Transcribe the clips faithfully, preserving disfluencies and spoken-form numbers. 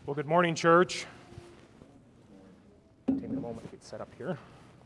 Well, good morning, church. Take a moment to get set up here.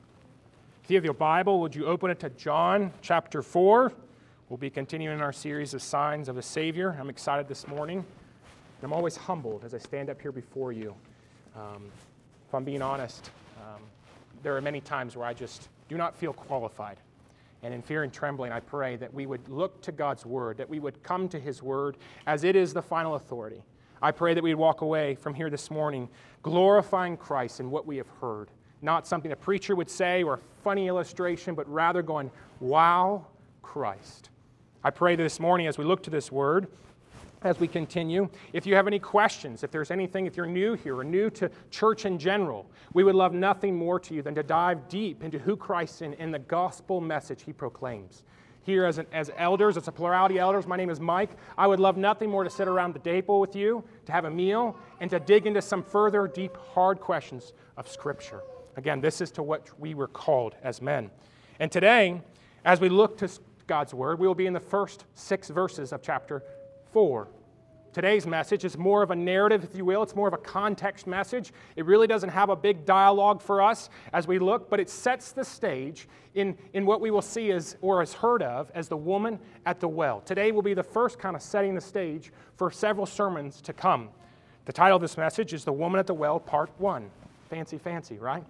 If you have your Bible, would you open it to John chapter four? We'll be continuing our series of signs of the Savior. I'm excited this morning. And I'm always humbled as I stand up here before you. Um, if I'm being honest, um, there are many times where I just do not feel qualified. And in fear and trembling, I pray that we would look to God's Word, that we would come to His Word as it is the final authority. I pray that we'd walk away from here this morning glorifying Christ in what we have heard. Not something a preacher would say or a funny illustration, but rather going, wow, Christ. I pray that this morning as we look to this Word, as we continue, if you have any questions, if there's anything, if you're new here or new to church in general, we would love nothing more to you than to dive deep into who Christ is and the gospel message He proclaims. Here as, an, as elders, it's a plurality of elders, my name is Mike. I would love nothing more to sit around the table with you, to have a meal, and to dig into some further deep, hard questions of Scripture. Again, this is to what we were called as men. And today, as we look to God's Word, we will be in the first six verses of chapter four. Today's message is more of a narrative, if you will. It's more of a context message. It really doesn't have a big dialogue for us as we look, but it sets the stage in, in what we will see as, or as heard of, as the woman at the well. Today will be the first kind of setting the stage for several sermons to come. The title of this message is The Woman at the Well, Part one. Fancy, fancy, right?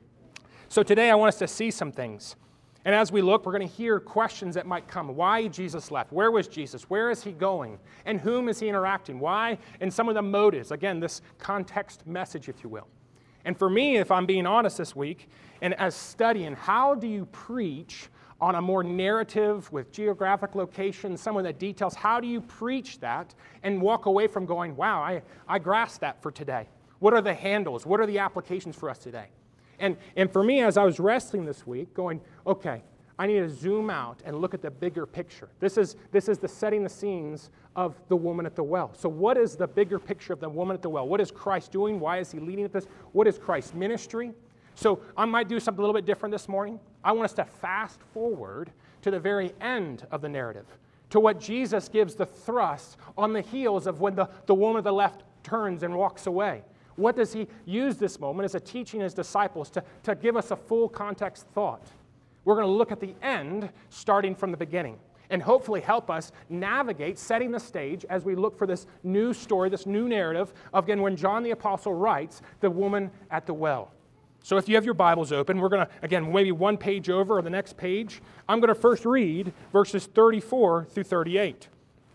So today I want us to see some things. And as we look, we're going to hear questions that might come. Why Jesus left? Where was Jesus? Where is He going? And whom is He interacting? Why? And some of the motives. Again, this context message, if you will. And for me, if I'm being honest this week, and as studying, how do you preach on a more narrative with geographic locations, some of the details, how do you preach that and walk away from going, wow, I, I grasped that for today? What are the handles? What are the applications for us today? And, and for me, as I was wrestling this week, going, okay, I need to zoom out and look at the bigger picture. This is, this is the setting the scenes of the woman at the well. So what is the bigger picture of the woman at the well? What is Christ doing? Why is He leading at this? What is Christ's ministry? So I might do something a little bit different this morning. I want us to fast forward to the very end of the narrative, to what Jesus gives the thrust on the heels of when the, the woman at the left turns and walks away. What does He use this moment as a teaching His disciples to, to give us a full context thought? We're going to look at the end starting from the beginning and hopefully help us navigate setting the stage as we look for this new story, this new narrative of, again, when John the Apostle writes, the woman at the well. So if you have your Bibles open, we're going to, again, maybe one page over or the next page. I'm going to first read verses thirty-four through thirty-eight.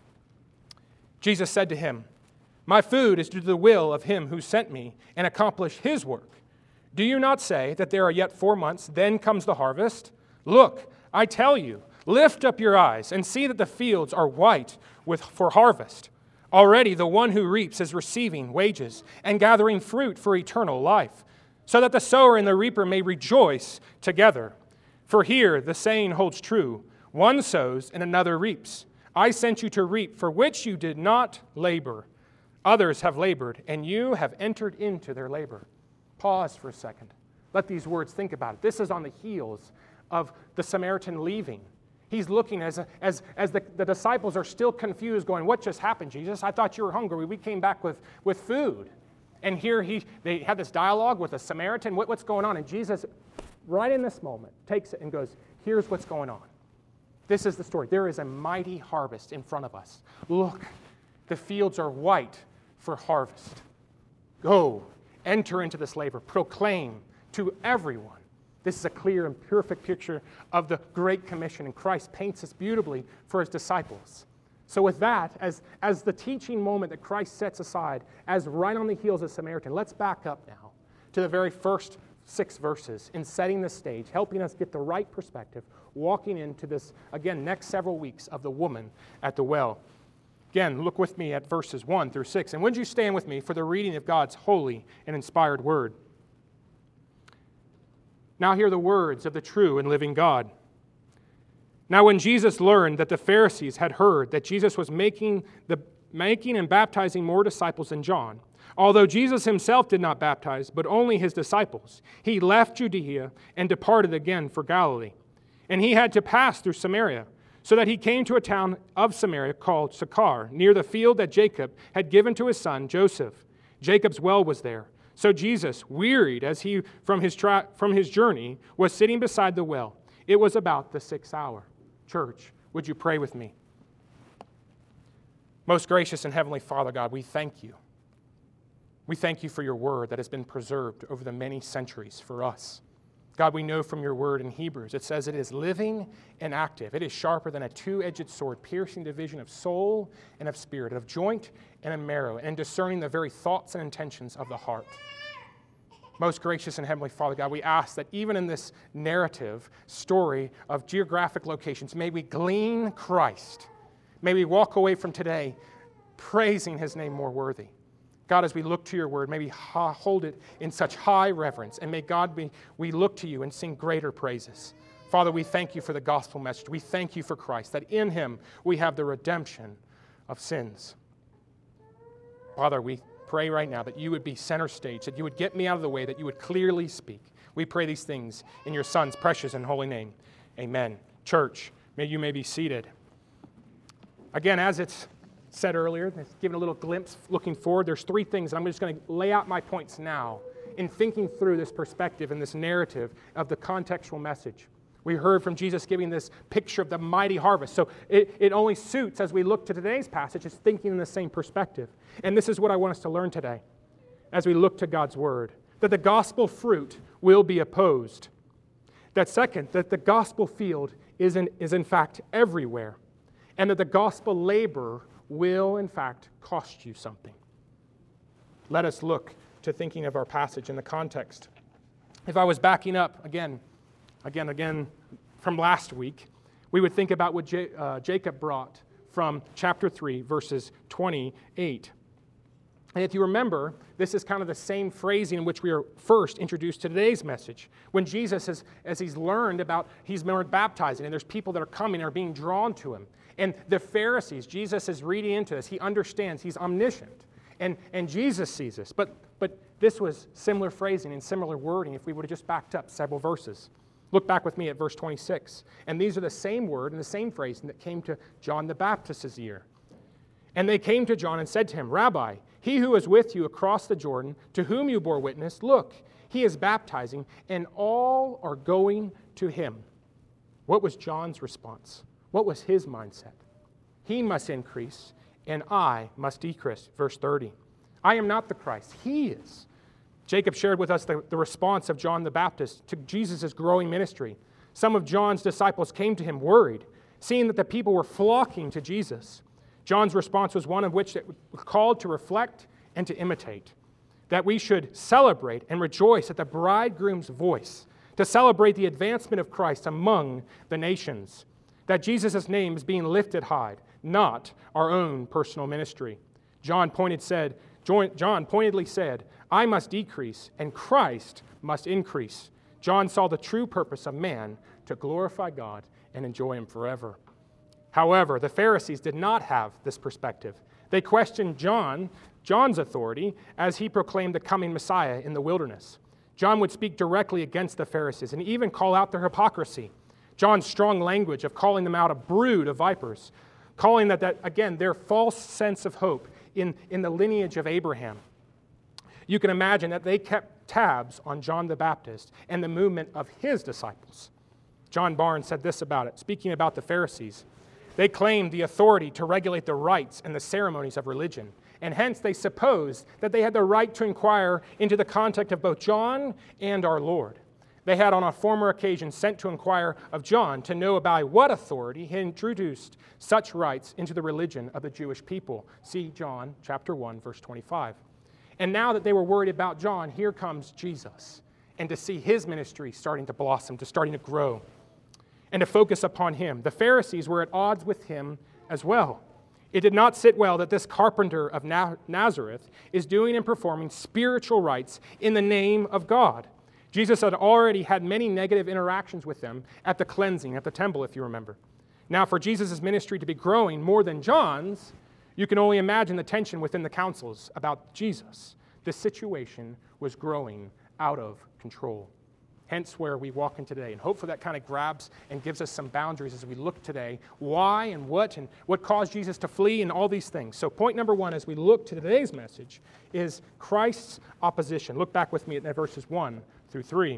Jesus said to him, "My food is to do the will of Him who sent me and accomplish His work. Do you not say that there are yet four months, then comes the harvest? Look, I tell you, lift up your eyes and see that the fields are white with, for harvest. Already the one who reaps is receiving wages and gathering fruit for eternal life, so that the sower and the reaper may rejoice together. For here the saying holds true, one sows and another reaps. I sent you to reap for which you did not labor. Others have labored, and you have entered into their labor." Pause for a second. Let these words think about it. This is on the heels of the Samaritan leaving. He's looking as, as, as the, the disciples are still confused, going, "What just happened, Jesus? I thought you were hungry. We came back with, with food." And here he they had this dialogue with a Samaritan. What, what's going on? And Jesus, right in this moment, takes it and goes, "Here's what's going on. This is the story. There is a mighty harvest in front of us. Look, the fields are white for harvest. Go, enter into this labor, proclaim to everyone." This is a clear and perfect picture of the Great Commission, and Christ paints this beautifully for His disciples. So with that, as, as the teaching moment that Christ sets aside, as right on the heels of Samaritan, let's back up now to the very first six verses in setting the stage, helping us get the right perspective, walking into this, again, next several weeks of the woman at the well. Again, look with me at verses one through six. And would you stand with me for the reading of God's holy and inspired word? Now hear the words of the true and living God. Now when Jesus learned that the Pharisees had heard that Jesus was making, the, making and baptizing more disciples than John, although Jesus Himself did not baptize, but only His disciples, He left Judea and departed again for Galilee. And He had to pass through Samaria. so that he came to a town of Samaria called Sychar, near the field that Jacob had given to his son Joseph. Jacob's well was there. So Jesus, wearied as he from his tra- from his journey, was sitting beside the well. It was about the sixth hour. Church, would you pray with me? Most gracious and heavenly Father God, we thank you. We thank you for your word that has been preserved over the many centuries for us. God, we know from your word in Hebrews, it says it is living and active. It is sharper than a two-edged sword, piercing division of soul and of spirit, of joint and of marrow, and discerning the very thoughts and intentions of the heart. Most gracious and heavenly Father God, we ask that even in this narrative story of geographic locations, may we glean Christ. May we walk away from today praising his name more worthy. God, as we look to your word, may we hold it in such high reverence, and may God be, we look to you and sing greater praises. Father, we thank you for the gospel message. We thank you for Christ, that in him we have the redemption of sins. Father, we pray right now that you would be center stage, that you would get me out of the way, that you would clearly speak. We pray these things in your Son's precious and holy name. Amen. Church, may you may be seated. Again, as it's said earlier, giving a little glimpse looking forward, there's three things. I'm just going to lay out my points now in thinking through this perspective and this narrative of the contextual message. We heard from Jesus giving this picture of the mighty harvest. So it, it only suits, as we look to today's passage, is thinking in the same perspective. And this is what I want us to learn today as we look to God's word, that the gospel fruit will be opposed. That second, that the gospel field is in, is in fact everywhere, and that the gospel labor will, in fact, cost you something. Let us look to thinking of our passage in the context. If I was backing up, again, again, again, from last week, we would think about what J- uh, Jacob brought from chapter three, verses twenty-eight. And if you remember, this is kind of the same phrasing in which we are first introduced to today's message. When Jesus, has, as he's learned about, he's learned baptizing, and there's people that are coming and are being drawn to him. And the Pharisees, Jesus is reading into this. He understands. He's omniscient. And, and Jesus sees this. But, but this was similar phrasing and similar wording if we would have just backed up several verses. Look back with me at verse twenty-six. And these are the same word and the same phrasing that came to John the Baptist's ear. And they came to John and said to him, Rabbi, he who is with you across the Jordan, to whom you bore witness, look, he is baptizing, and all are going to him. What was John's response? What was his mindset? He must increase, and I must decrease. Verse thirty. I am not the Christ. He is. Jacob shared with us the, the response of John the Baptist to Jesus' growing ministry. Some of John's disciples came to him worried, seeing that the people were flocking to Jesus. John's response was one of which it was called to reflect and to imitate, that we should celebrate and rejoice at the bridegroom's voice, to celebrate the advancement of Christ among the nations, that Jesus' name is being lifted high, not our own personal ministry. John pointed said, John pointedly said, I must decrease and Christ must increase. John saw the true purpose of man to glorify God and enjoy him forever. However, the Pharisees did not have this perspective. They questioned John, John's authority as he proclaimed the coming Messiah in the wilderness. John would speak directly against the Pharisees and even call out their hypocrisy. John's strong language of calling them out a brood of vipers, calling that, that again, their false sense of hope in, in the lineage of Abraham. You can imagine that they kept tabs on John the Baptist and the movement of his disciples. John Barnes said this about it, speaking about the Pharisees. They claimed the authority to regulate the rites and the ceremonies of religion, and hence they supposed that they had the right to inquire into the conduct of both John and our Lord. They had on a former occasion sent to inquire of John to know by what authority he introduced such rites into the religion of the Jewish people. See John chapter one, verse twenty-five. And now that they were worried about John, here comes Jesus, and to see his ministry starting to blossom, to starting to grow, and to focus upon him. The Pharisees were at odds with him as well. It did not sit well that this carpenter of Nazareth is doing and performing spiritual rites in the name of God. Jesus had already had many negative interactions with them at the cleansing, at the temple, if you remember. Now, for Jesus' ministry to be growing more than John's, you can only imagine the tension within the councils about Jesus. The situation was growing out of control. Hence where we walk in today. And hopefully that kind of grabs and gives us some boundaries as we look today. Why and what and what caused Jesus to flee and all these things. So point number one as we look to today's message is Christ's opposition. Look back with me at verses one through three.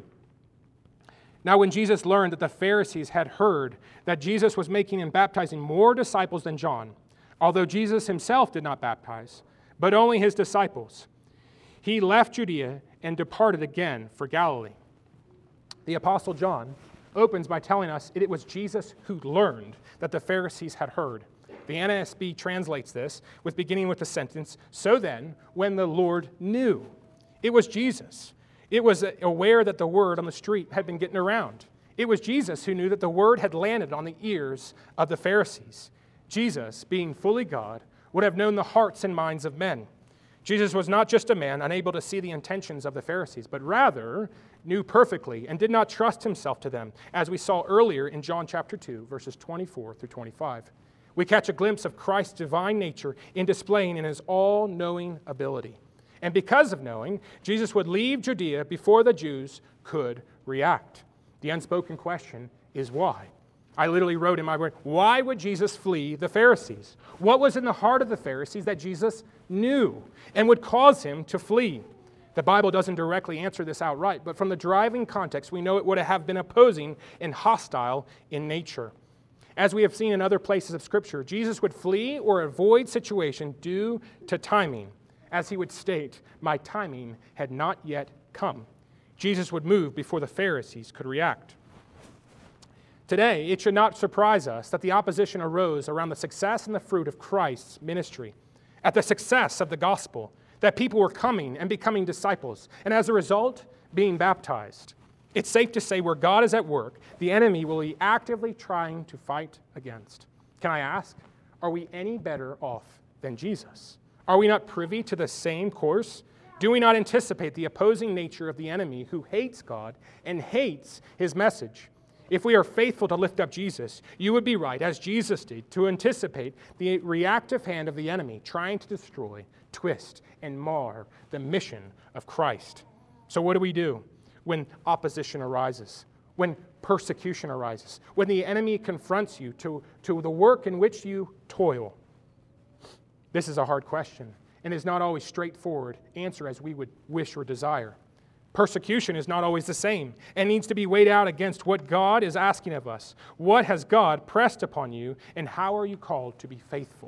Now when Jesus learned that the Pharisees had heard that Jesus was making and baptizing more disciples than John, although Jesus himself did not baptize, but only his disciples, he left Judea and departed again for Galilee. The Apostle John opens by telling us it was Jesus who learned that the Pharisees had heard. The N A S B translates this with beginning with the sentence, so then, when the Lord knew. It was Jesus. It was aware that the word on the street had been getting around. It was Jesus who knew that the word had landed on the ears of the Pharisees. Jesus, being fully God, would have known the hearts and minds of men. Jesus was not just a man unable to see the intentions of the Pharisees, but rather knew perfectly and did not trust himself to them, as we saw earlier in John chapter two, verses twenty-four through twenty-five. We catch a glimpse of Christ's divine nature in displaying in his all-knowing ability. And because of knowing, Jesus would leave Judea before the Jews could react. The unspoken question is why? I literally wrote in my word, why would Jesus flee the Pharisees? What was in the heart of the Pharisees that Jesus knew and would cause him to flee? The Bible doesn't directly answer this outright, but from the driving context, we know it would have been opposing and hostile in nature. As we have seen in other places of Scripture, Jesus would flee or avoid situation due to timing. As he would state, my timing had not yet come. Jesus would move before the Pharisees could react. Today, it should not surprise us that the opposition arose around the success and the fruit of Christ's ministry, at the success of the gospel, that people were coming and becoming disciples, and as a result, being baptized. It's safe to say where God is at work, the enemy will be actively trying to fight against. Can I ask, are we any better off than Jesus? Are we not privy to the same course? Do we not anticipate the opposing nature of the enemy who hates God and hates his message? If we are faithful to lift up Jesus, you would be right, as Jesus did, to anticipate the reactive hand of the enemy trying to destroy, twist, and mar the mission of Christ. So what do we do when opposition arises, when persecution arises, when the enemy confronts you to, to the work in which you toil? This is a hard question, and is not always straightforward answer as we would wish or desire. Persecution is not always the same and needs to be weighed out against what God is asking of us. What has God pressed upon you, and how are you called to be faithful?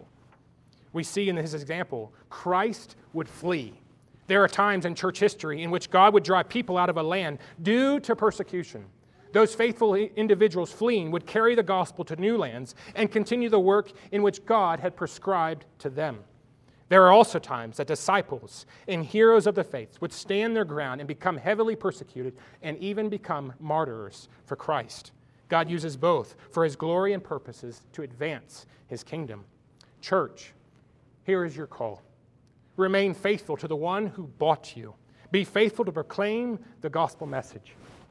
We see in his example, Christ would flee. There are times in church history in which God would drive people out of a land due to persecution. Those faithful individuals fleeing would carry the gospel to new lands and continue the work in which God had prescribed to them. There are also times that disciples and heroes of the faith would stand their ground and become heavily persecuted and even become martyrs for Christ. God uses both for his glory and purposes to advance his kingdom. Church, here is your call. Remain faithful to the one who bought you. Be faithful to proclaim the gospel message.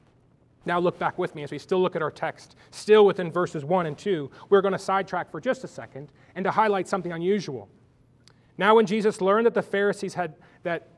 Now look back with me as we still look at our text, still within verses one and two. We're going to sidetrack for just a second and to highlight something unusual. Now when Jesus learned that the Pharisees had that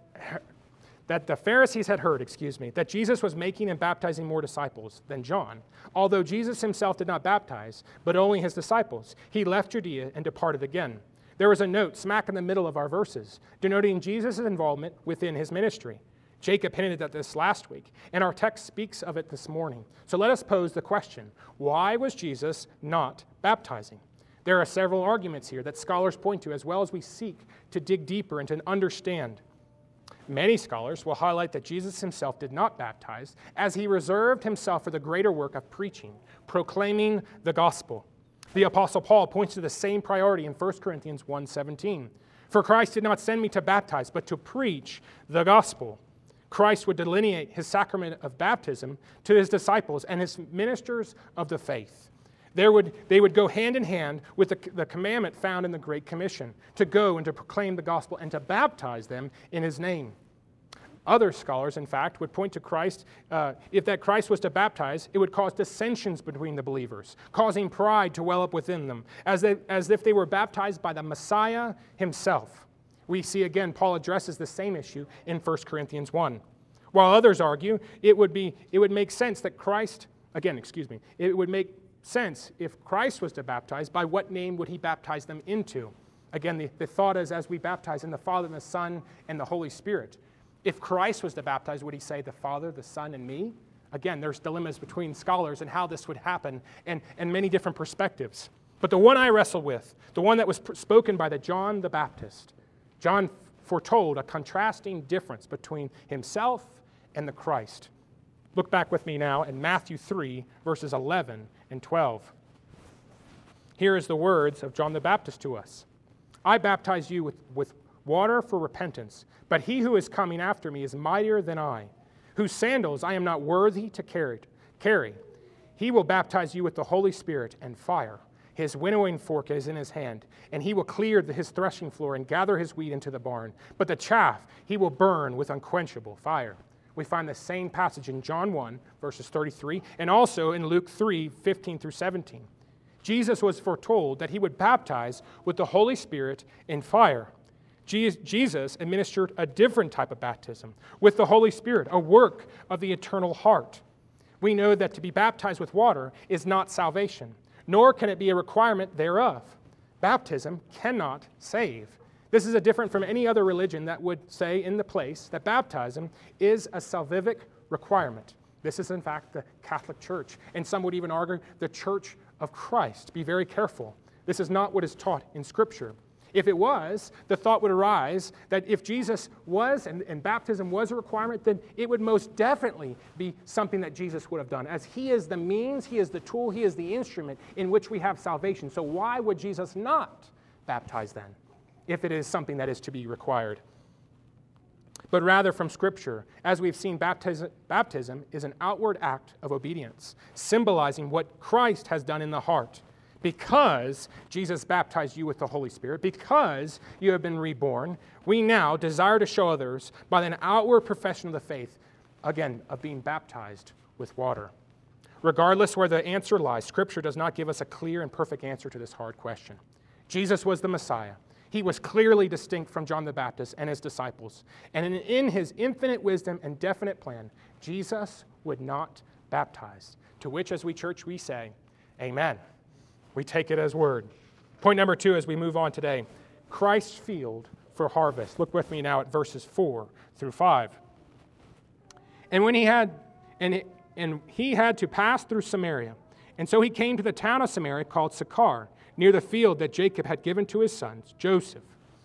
that the Pharisees had heard, excuse me, that Jesus was making and baptizing more disciples than John, although Jesus himself did not baptize, but only his disciples, he left Judea and departed again. There was a note smack in the middle of our verses, denoting Jesus' involvement within his ministry. Jacob hinted at this last week, and our text speaks of it this morning. So let us pose the question, why was Jesus not baptizing? There are several arguments here that scholars point to as well as we seek to dig deeper and to understand. Many scholars will highlight that Jesus himself did not baptize as he reserved himself for the greater work of preaching, proclaiming the gospel. The Apostle Paul points to the same priority in First Corinthians one seventeen. For Christ did not send me to baptize, but to preach the gospel. Christ would delineate his sacrament of baptism to his disciples and his ministers of the faith. There would, they would go hand in hand with the, the commandment found in the Great Commission, to go and to proclaim the gospel and to baptize them in his name. Other scholars, in fact, would point to Christ, uh, if that Christ was to baptize, it would cause dissensions between the believers, causing pride to well up within them, as, they, as if they were baptized by the Messiah himself. We see again, Paul addresses the same issue in First Corinthians one. While others argue it would be it would make sense that Christ, again, excuse me, it would make sense if Christ was to baptize, by what name would he baptize them into? Again, the, the thought is as we baptize in the Father and the Son and the Holy Spirit. If Christ was to baptize, would he say the Father, the Son, and me? Again, there's dilemmas between scholars and how this would happen and, and many different perspectives. But the one I wrestle with, the one that was spoken by the John the Baptist, John foretold a contrasting difference between himself and the Christ. Look back with me now in Matthew three, verses eleven and twelve. Here is the words of John the Baptist to us. I baptize you with, with water for repentance, but he who is coming after me is mightier than I, whose sandals I am not worthy to carry. carry. He will baptize you with the Holy Spirit and fire. His winnowing fork is in his hand, and he will clear the, his threshing floor and gather his wheat into the barn. But the chaff he will burn with unquenchable fire. We find the same passage in John one, verses thirty-three, and also in Luke three, fifteen through seventeen. Jesus was foretold that he would baptize with the Holy Spirit and fire. Jesus administered a different type of baptism with the Holy Spirit, a work of the eternal heart. We know that to be baptized with water is not salvation, nor can it be a requirement thereof. Baptism cannot save. This is a different from any other religion that would say in the place that baptism is a salvific requirement. This is, in fact, the Catholic Church, and some would even argue the Church of Christ. Be very careful. This is not what is taught in Scripture. If it was, the thought would arise that if Jesus was and, and baptism was a requirement, then it would most definitely be something that Jesus would have done. As he is the means, he is the tool, he is the instrument in which we have salvation. So why would Jesus not baptize then, if it is something that is to be required? But rather from Scripture, as we've seen, baptism, baptism is an outward act of obedience, symbolizing what Christ has done in the heart. Because Jesus baptized you with the Holy Spirit, because you have been reborn, we now desire to show others by an outward profession of the faith, again, of being baptized with water. Regardless where the answer lies, Scripture does not give us a clear and perfect answer to this hard question. Jesus was the Messiah. He was clearly distinct from John the Baptist and his disciples. And in, in his infinite wisdom and definite plan, Jesus would not baptize. To which, as we church, we say, amen. We take it as word. Point number two as we move on today, Christ's field for harvest. Look with me now at verses four through five. And when he had, and, it, and he had to pass through Samaria, and so he came to the town of Samaria called Sychar, near the field that Jacob had given to his sons, Joseph.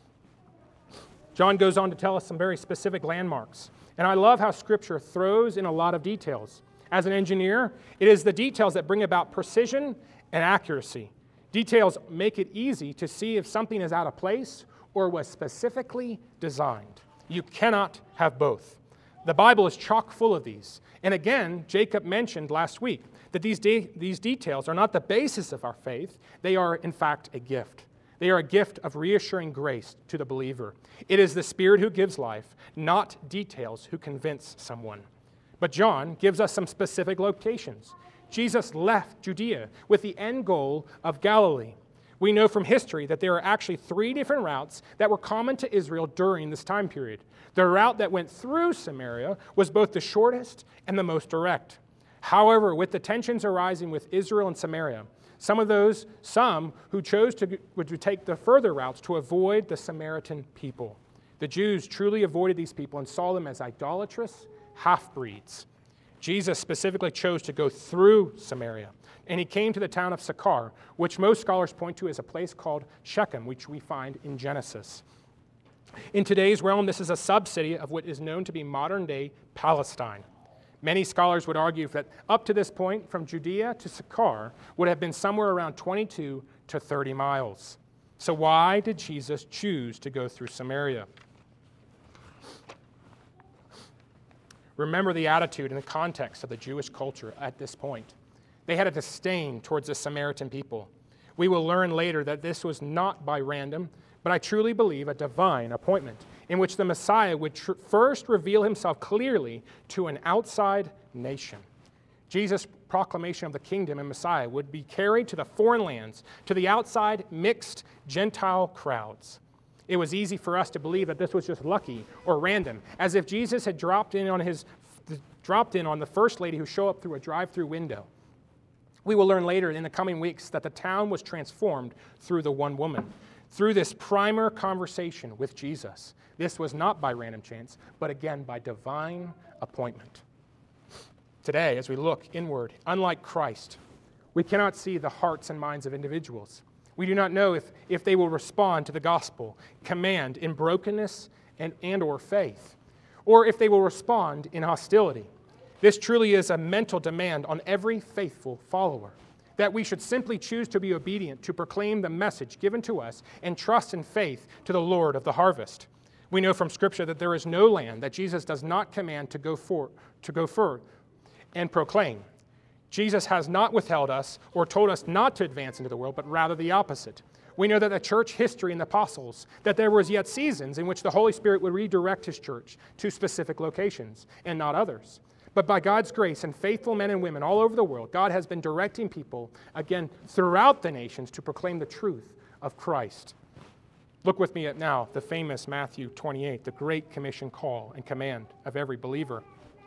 John goes on to tell us some very specific landmarks. And I love how Scripture throws in a lot of details. As an engineer, it is the details that bring about precision and accuracy. Details make it easy to see if something is out of place or was specifically designed. You cannot have both. The Bible is chock full of these. And again, Jacob mentioned last week that these, de- these details are not the basis of our faith. They are, in fact, a gift. They are a gift of reassuring grace to the believer. It is the Spirit who gives life, not details who convince someone. But John gives us some specific locations. Jesus left Judea with the end goal of Galilee. We know from history that there are actually three different routes that were common to Israel during this time period. The route that went through Samaria was both the shortest and the most direct. However, with the tensions arising with Israel and Samaria, some of those, some who chose to, to take the further routes to avoid the Samaritan people. The Jews truly avoided these people and saw them as idolatrous half-breeds. Jesus specifically chose to go through Samaria, and he came to the town of Sychar, which most scholars point to as a place called Shechem, which we find in Genesis. In today's realm, this is a sub-city of what is known to be modern-day Palestine. Many scholars would argue that up to this point, from Judea to Sychar would have been somewhere around twenty-two to thirty miles. So why did Jesus choose to go through Samaria? Remember the attitude and the context of the Jewish culture at this point. They had a disdain towards the Samaritan people. We will learn later that this was not by random, but I truly believe a divine appointment in which the Messiah would tr- first reveal himself clearly to an outside nation. Jesus' proclamation of the kingdom and Messiah would be carried to the foreign lands, to the outside mixed Gentile crowds. It was easy for us to believe that this was just lucky or random, as if Jesus had dropped in on his dropped in on the first lady who showed up through a drive-through window. We will learn later in the coming weeks that the town was transformed through the one woman, through this primer conversation with Jesus. This was not by random chance, but again by divine appointment. Today, as we look inward, unlike Christ, we cannot see the hearts and minds of individuals. We do not know if, if they will respond to the gospel command in brokenness and, and or faith, or if they will respond in hostility. This truly is a mental demand on every faithful follower, that we should simply choose to be obedient to proclaim the message given to us and trust in faith to the Lord of the harvest. We know from Scripture that there is no land that Jesus does not command to go for, to go for and proclaim. Jesus has not withheld us or told us not to advance into the world, but rather the opposite. We know that the church history and the apostles, that there was yet seasons in which the Holy Spirit would redirect his church to specific locations and not others. But by God's grace and faithful men and women all over the world, God has been directing people, again, throughout the nations to proclaim the truth of Christ. Look with me at now the famous Matthew twenty-eight, the Great Commission call and command of every believer.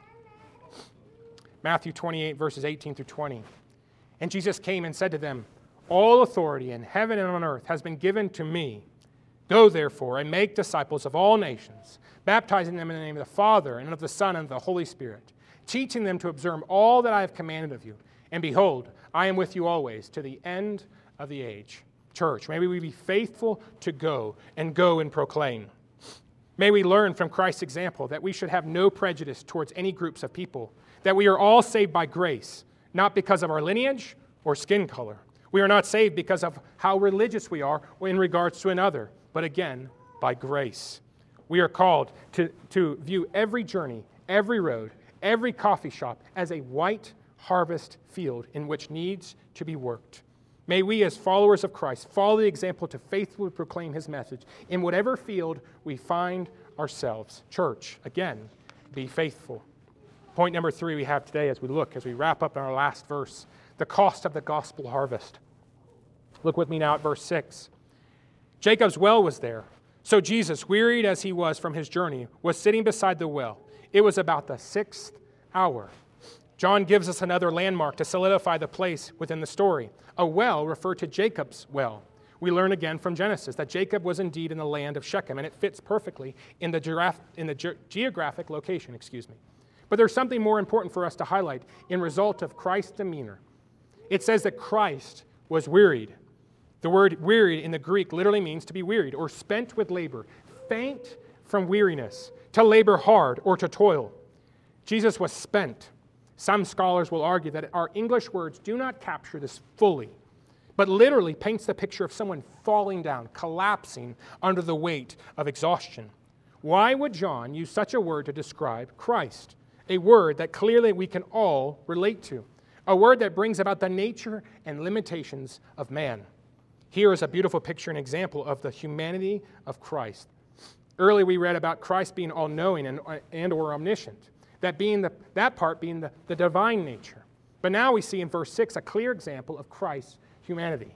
Matthew twenty-eight, verses eighteen through twenty. And Jesus came and said to them, "All authority in heaven and on earth has been given to me. Go, therefore, and make disciples of all nations, baptizing them in the name of the Father and of the Son and of the Holy Spirit, teaching them to observe all that I have commanded of you. And behold, I am with you always to the end of the age." Church, may we be faithful to go and go and proclaim. May we learn from Christ's example that we should have no prejudice towards any groups of people, that we are all saved by grace, not because of our lineage or skin color. We are not saved because of how religious we are in regards to another, but again, by grace. We are called to, to view every journey, every road, every coffee shop as a white harvest field in which needs to be worked. May we, as followers of Christ, follow the example to faithfully proclaim his message in whatever field we find ourselves. Church, again, be faithful. Point number three we have today as we look, as we wrap up in our last verse, the cost of the gospel harvest. Look with me now at verse six. Jacob's well was there. So Jesus, wearied as he was from his journey, was sitting beside the well. It was about the sixth hour. John gives us another landmark to solidify the place within the story. A well referred to Jacob's well. We learn again from Genesis that Jacob was indeed in the land of Shechem, and it fits perfectly in the, giraffe, in the ge- geographic location, excuse me. But there's something more important for us to highlight in result of Christ's demeanor. It says that Christ was wearied. The word wearied in the Greek literally means to be wearied or spent with labor, faint from weariness, to labor hard or to toil. Jesus was spent. Some scholars will argue that our English words do not capture this fully, but literally paints the picture of someone falling down, collapsing under the weight of exhaustion. Why would John use such a word to describe Christ? A word that clearly we can all relate to. A word that brings about the nature and limitations of man. Here is a beautiful picture and example of the humanity of Christ. Earlier we read about Christ being all-knowing and, and or omniscient. That being the, that part being the, the divine nature. But now we see in verse six a clear example of Christ's humanity.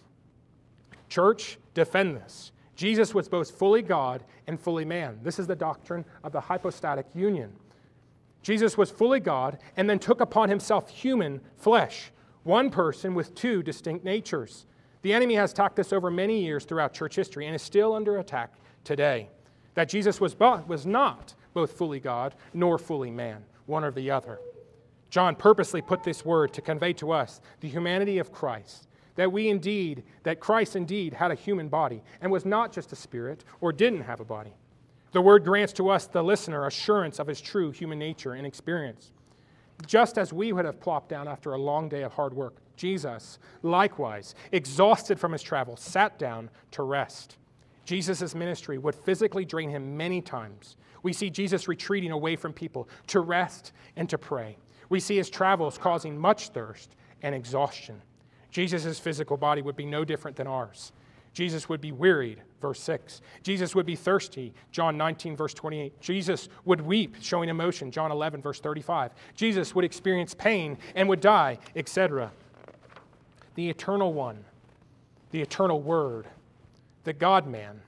Church, defend this. Jesus was both fully God and fully man. This is the doctrine of the hypostatic union. Jesus was fully God and then took upon himself human flesh, one person with two distinct natures. The enemy has attacked this over many years throughout church history and is still under attack today. That Jesus was, was not both fully God nor fully man, one or the other. John purposely put this word to convey to us the humanity of Christ, that we indeed, that Christ indeed had a human body and was not just a spirit or didn't have a body. The word grants to us, the listener, assurance of his true human nature and experience. Just as we would have plopped down after a long day of hard work, Jesus, likewise, exhausted from his travel, sat down to rest. Jesus' ministry would physically drain him many times. We see Jesus retreating away from people to rest and to pray. We see his travels causing much thirst and exhaustion. Jesus' physical body would be no different than ours. Jesus would be wearied, verse six. Jesus would be thirsty, John nineteen, verse twenty-eight. Jesus would weep, showing emotion, John eleven, verse thirty-five. Jesus would experience pain and would die, et cetera. The eternal one, the eternal Word, the God-man,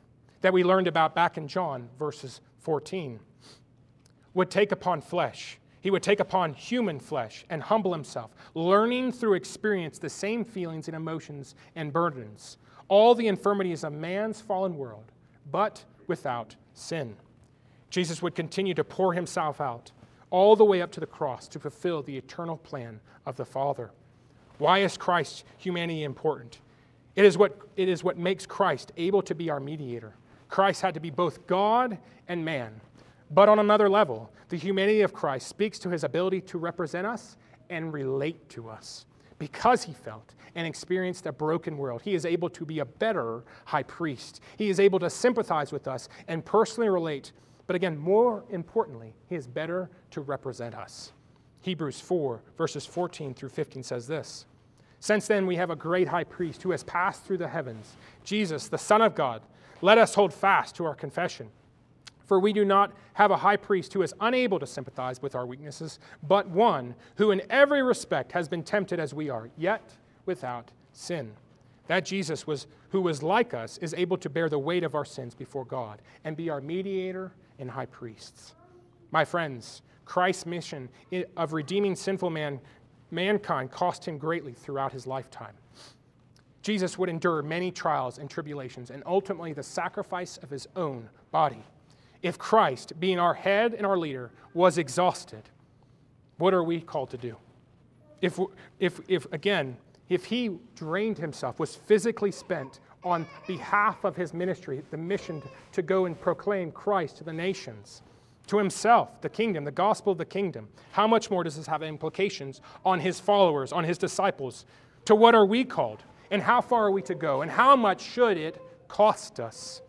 that we learned about back in John, verses fourteen, would take upon flesh. He would take upon human flesh and humble himself, learning through experience the same feelings and emotions and burdens, all the infirmities of man's fallen world, but without sin. Jesus would continue to pour himself out all the way up to the cross to fulfill the eternal plan of the Father. Why is Christ's humanity important? It is what, it is what makes Christ able to be our mediator. Christ had to be both God and man. But on another level, the humanity of Christ speaks to his ability to represent us and relate to us. Because he felt and experienced a broken world, he is able to be a better high priest. He is able to sympathize with us and personally relate. But again, more importantly, he is better to represent us. Hebrews four, verses fourteen through fifteen says this: "Since then we have a great high priest who has passed through the heavens, Jesus, the Son of God. Let us hold fast to our confession. For we do not have a high priest who is unable to sympathize with our weaknesses, but one who in every respect has been tempted as we are, yet without sin. That Jesus, was, who was like us, is able to bear the weight of our sins before God and be our mediator and high priests." My friends, Christ's mission of redeeming sinful man, mankind cost him greatly throughout his lifetime. Jesus would endure many trials and tribulations and ultimately the sacrifice of his own body. If Christ, being our head and our leader, was exhausted, what are we called to do? If, if, if again, if he drained himself, was physically spent on behalf of his ministry, the mission to go and proclaim Christ to the nations, to himself, the kingdom, the gospel of the kingdom, how much more does this have implications on his followers, on his disciples? To what are we called? And how far are we to go? And how much should it cost us?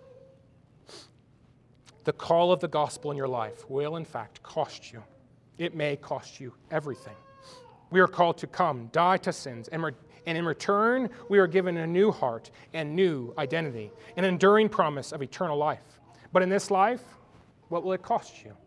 The call of the gospel in your life will, in fact, cost you. It may cost you everything. We are called to come, die to sins, and, re- and in return, we are given a new heart and new identity, an enduring promise of eternal life. But in this life, what will it cost you?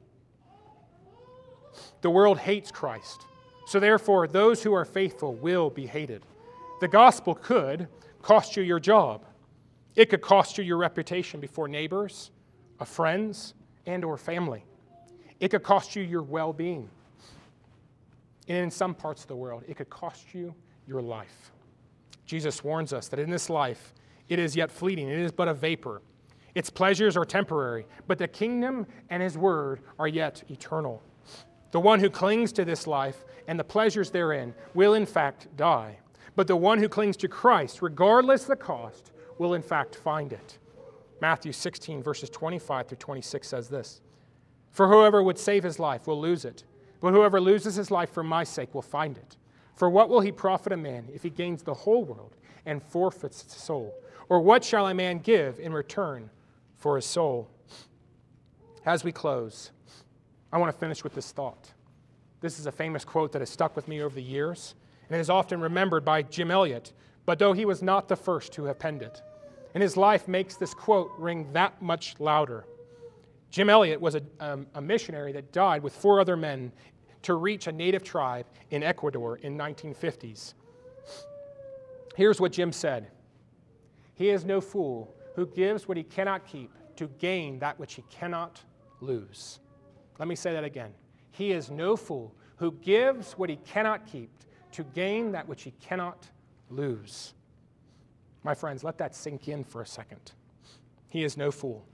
The world hates Christ, so therefore, those who are faithful will be hated. The gospel could cost you your job. It could cost you your reputation before neighbors, of friends, and or family. It could cost you your well-being. And in some parts of the world, it could cost you your life. Jesus warns us that in this life, it is yet fleeting. It is but a vapor. Its pleasures are temporary, but the kingdom and his word are yet eternal. The one who clings to this life and the pleasures therein will in fact die. But the one who clings to Christ, regardless the cost, will in fact find it. Matthew sixteen, verses twenty-five through twenty-six says this: "For whoever would save his life will lose it, but whoever loses his life for my sake will find it. For what will he profit a man if he gains the whole world and forfeits his soul? Or what shall a man give in return for his soul?" As we close, I want to finish with this thought. This is a famous quote that has stuck with me over the years, and is often remembered by Jim Elliot, but though he was not the first to have penned it. And his life makes this quote ring that much louder. Jim Elliot was a, um, a missionary that died with four other men to reach a native tribe in Ecuador in nineteen fifties. Here's what Jim said: "He is no fool who gives what he cannot keep to gain that which he cannot lose." Let me say that again. He is no fool who gives what he cannot keep to gain that which he cannot lose. My friends, let that sink in for a second. He is no fool.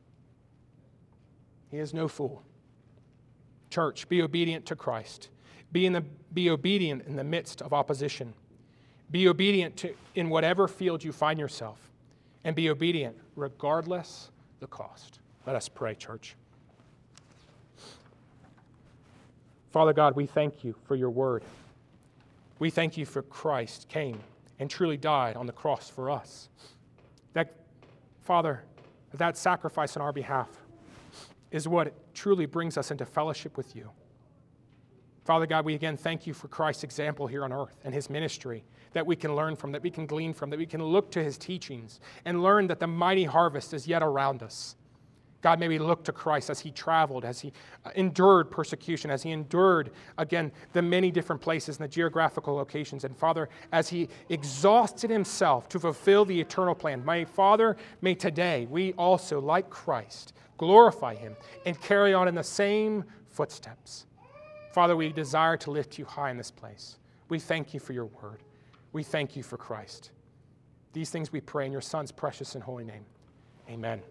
He is no fool. Church, be obedient to Christ. Be, in the, be obedient in the midst of opposition. Be obedient to, in whatever field you find yourself. And be obedient regardless the cost. Let us pray, church. Father God, we thank you for your word. We thank you for Christ came and truly died on the cross for us. That, Father, that sacrifice on our behalf is what truly brings us into fellowship with you. Father God, we again thank you for Christ's example here on earth and his ministry that we can learn from, that we can glean from, that we can look to his teachings and learn that the mighty harvest is yet around us. God, may we look to Christ as he traveled, as he uh, endured persecution, as he endured, again, the many different places and the geographical locations. And Father, as he exhausted himself to fulfill the eternal plan, may Father, may today we also, like Christ, glorify him and carry on in the same footsteps. Father, we desire to lift you high in this place. We thank you for your word. We thank you for Christ. These things we pray in your Son's precious and holy name. Amen.